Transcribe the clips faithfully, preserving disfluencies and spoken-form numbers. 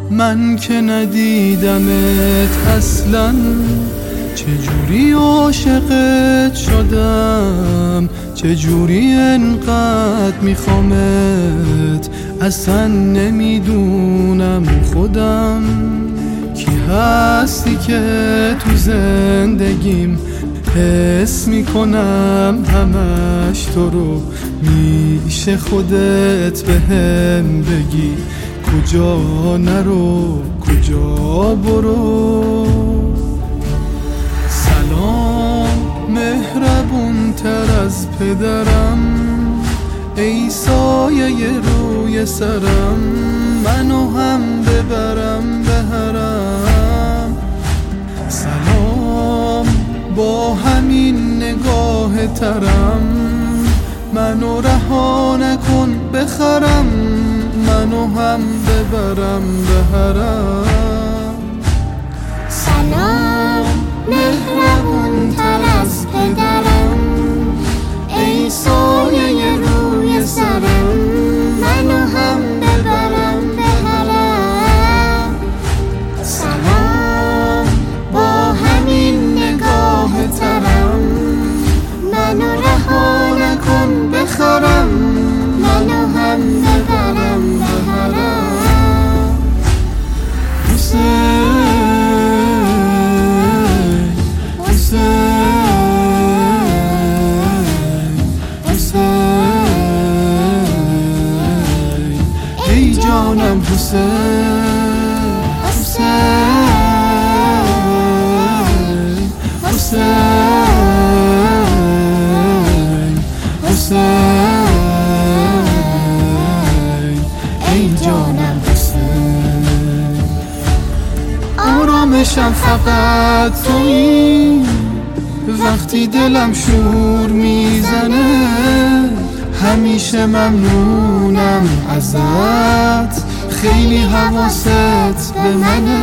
من که ندیدمت اصلا، چجوری عاشقت شدم، چجوری انقدر میخوامت، اصلا نمیدونم خودم کی هستی که تو زندگیم، حس میکنم همش تو رو، میشه خودت بهم بگی کجا نرو کجا برو. سلام مهربون تر از پدرم، ای سایه روی سرم، منو هم ببرم به حرم. سلام با همین نگاه ترم، منو رها نکن بخرم، منو هم ببرم به حرم. سلام مهربون تر از پدرم، ای سایه روی سرم، منو هم ببرم به حرم. سلام با همین نگاه ترم، منو رها نکن بخرم، منو هم ببرم به حرم. حسین حسین حسین ای جانم حسین حسین حسین حسین ای جانم حسین. آرامشم فقط تویی، وقتی دلم شور میزنه، همیشه ممنونم ازت، خیلی حواست به منه.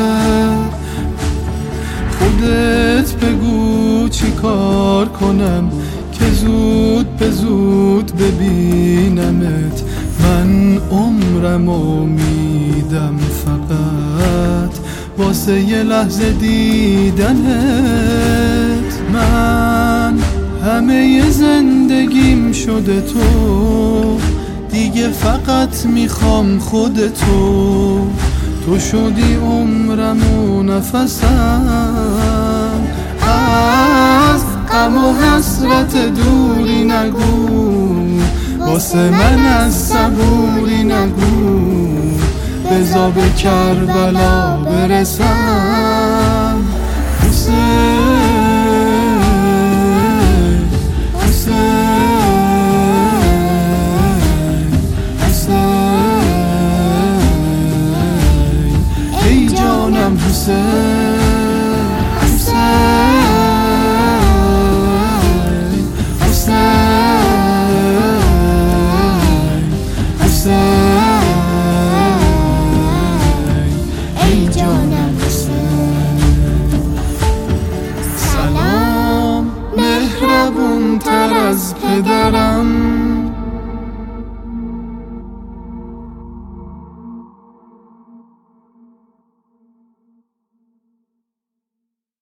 خودت بگو چی کار کنم که زود به زود ببینمت، من عمرمو میدم فقط واسه یه لحظه دیدنت. من همه زندگیم شده تو، دیگه فقط میخوام خودتو، تو شدی عمرم و نفسم، از غم و حسرت دوری نگو، واسه من از صبوری نگو، بذار به کربلا برسم. حسین حسین حسین ای جانم حسین حسین حسین حسین ای جانم حسین. سلام مهربون تر از پدرم،